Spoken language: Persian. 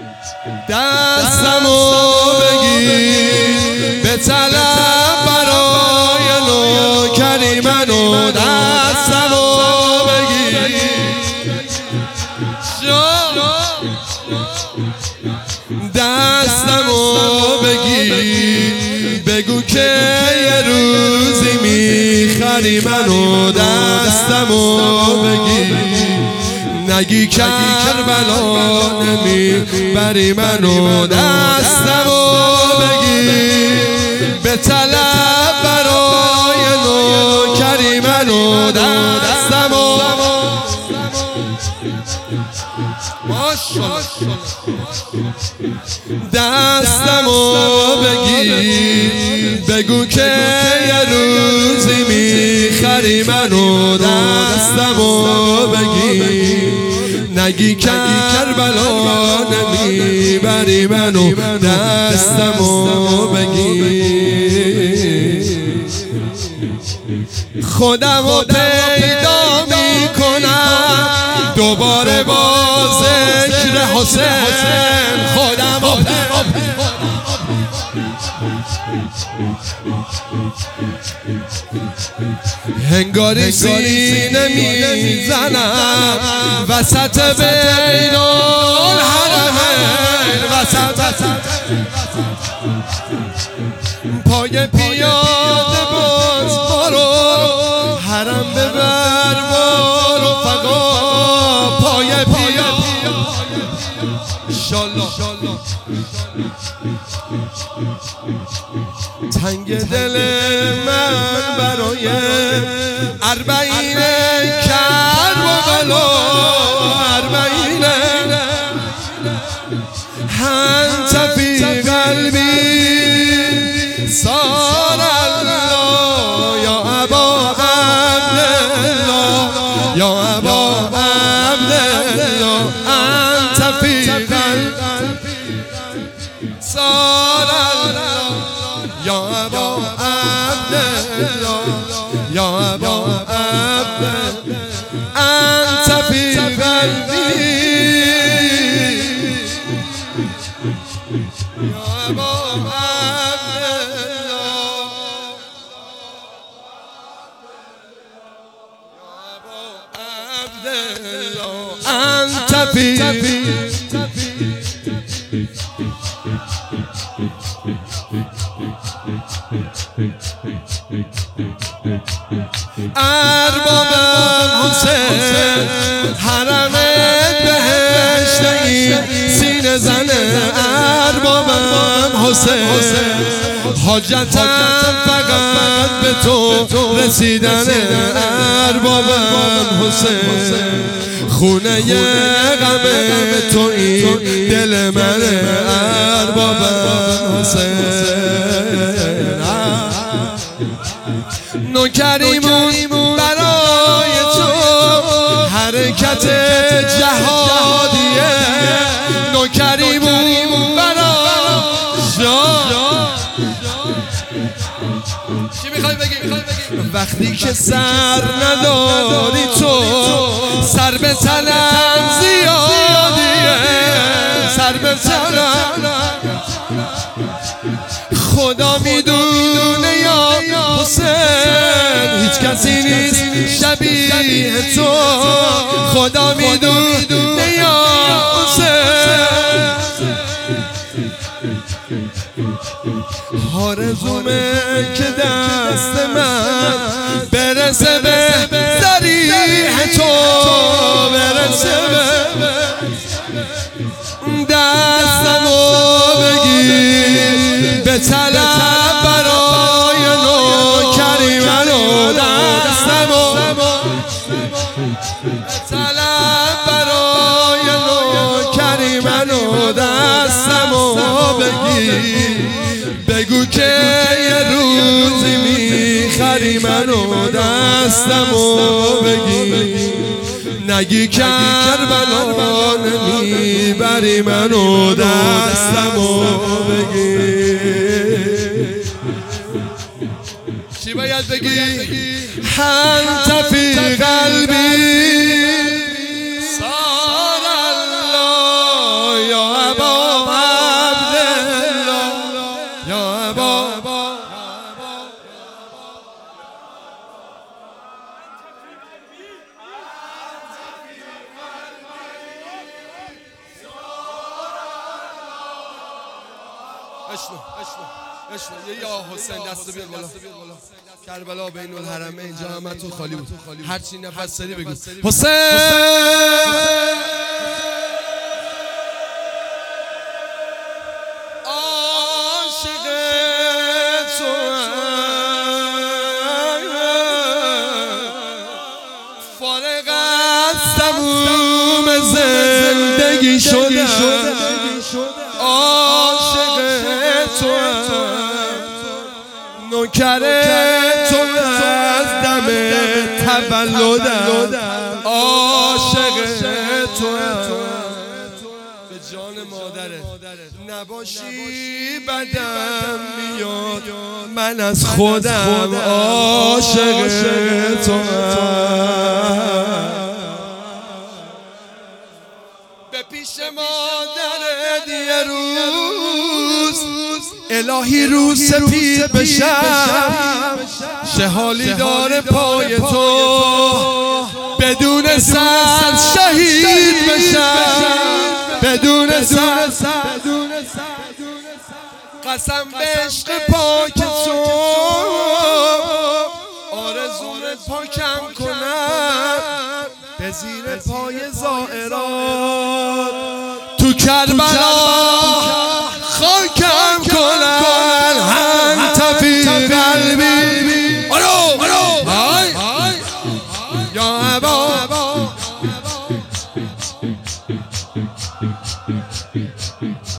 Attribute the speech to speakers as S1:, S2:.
S1: دستمو بگیر به طلب برای نوکری منو دستمو بگیر دستمو بگیر بگو که یه روزی میخری منو دستمو بگیر نگی کربلا نمیبری منو دستمو بگیر به طلب برای نوکری منو دستمو دستمو بگیر بگو که یه روزی میخری منو دستمو بگیر نگی کربلا نمیبری منو دستمو بگیر خودمو پیدا میکنم دوباره با ذکر حسین خودمو هنگاری سینه میزنم وسط بین الحرمین وسط پای پیاده باز برو حرم ببر برو فقط پای پیاده انشالله تنگ دل من برای اربعین کربلا اربعین انت فی قلبی صار الله یا ابا عبدالله یا ابا عبدالله انت فی قلبی صار الله یا ابا عبدالله یا ابا عبدالله انت فی قلبی یا ابا عبدالله انت فی اربابم حسین حرم بهشت این سینه زنه اربابم حسین حاجتم فقط به تو رسیدن اربابم حسین خونه غم تو این دل منه اربابم حسین نوکریمون برای تو حرکت جهادیه نوکریمون برای چی میخوای بگی؟ وقتی که سر نداری تو سر به تنم زیادیه سر به تنم خدا میدونه یا حسین هیچ کسی نیست شبیه تو خدا میدونه یا حسین آرزومه که دست من برسه به ذریح تو برسه به دستمو بگیر به طلب برای نوکری منو دستمو طلب برای نوکری منو دستمو بگیر بگو که یه روزی میخری منو دستمو بگیر نگی کربلا نمیبری منو دستمو بگیر چی باید بگی؟ انت فی قلبی صار الله یا ابا یا حسین دست بیار بالا. کربلا بین الحرمین جا همه تو خالی بود. هرچی نفس داری بگو حسین. عاشق تو فارغ از تموم زندگی شده. عاشق تو نوکر تو از دم تولدم. عاشق تو به جان مادرت نباشی بدم میاد من از خودم. عاشق تو به پیش مادرت یه روز الهی رو سپید بشم. شهالی داره پای تو بدون سر شهید بشم. بدون سر قسم به عشق پاک تو آرزومت پاکم کنم به زیر پای زائرات. تو کربلا خاکم کنن انت فی قلبی. یا ابا